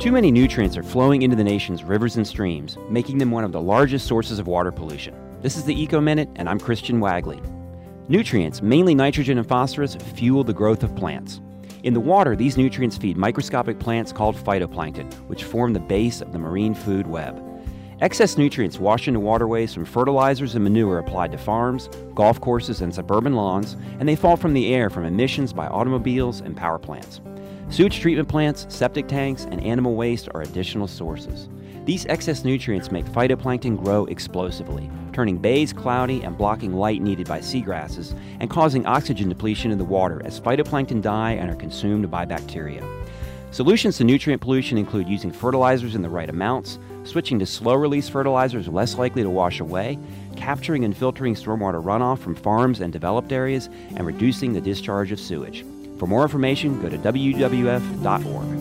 Too many nutrients are flowing into the nation's rivers and streams, making them one of the largest sources of water pollution. This is the Eco Minute, and I'm Christian Wagley. Nutrients, mainly nitrogen and phosphorus, fuel the growth of plants. In the water, these nutrients feed microscopic plants called phytoplankton, which form the base of the marine food web. Excess nutrients wash into waterways from fertilizers and manure applied to farms, golf courses, and suburban lawns, and they fall from the air from emissions by automobiles and power plants. Sewage treatment plants, septic tanks, and animal waste are additional sources. These excess nutrients make phytoplankton grow explosively, turning bays cloudy and blocking light needed by seagrasses, and causing oxygen depletion in the water as phytoplankton die and are consumed by bacteria. Solutions to nutrient pollution include using fertilizers in the right amounts, switching to slow-release fertilizers less likely to wash away, capturing and filtering stormwater runoff from farms and developed areas, and reducing the discharge of sewage. For more information, go to WWF.org.